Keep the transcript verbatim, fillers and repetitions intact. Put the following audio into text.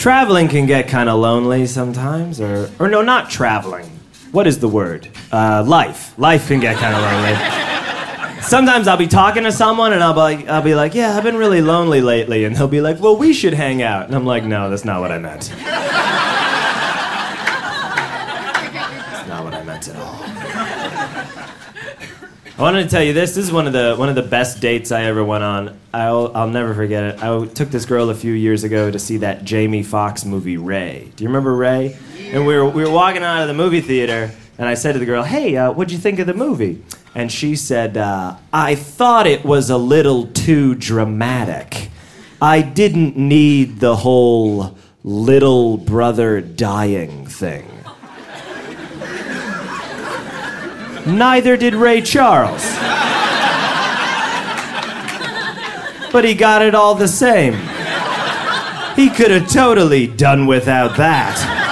traveling can get kind of lonely sometimes, or or no, not traveling. What is the word? Uh, life. Life can get kind of lonely. Sometimes I'll be talking to someone and I'll be like, I'll be like, yeah, I've been really lonely lately, and they'll be like, well, we should hang out, and I'm like, no, that's not what I meant. That's not what I meant at all. I wanted to tell you this. This is one of the one of the best dates I ever went on. I'll I'll never forget it. I took this girl a few years ago to see that Jamie Foxx movie Ray. Do you remember Ray? Yeah. And we were we were walking out of the movie theater, and I said to the girl, "Hey, uh, what'd you think of the movie?" And she said, uh, "I thought it was a little too dramatic. I didn't need the whole little brother dying thing." Neither did Ray Charles. But he got it all the same. He could have totally done without that.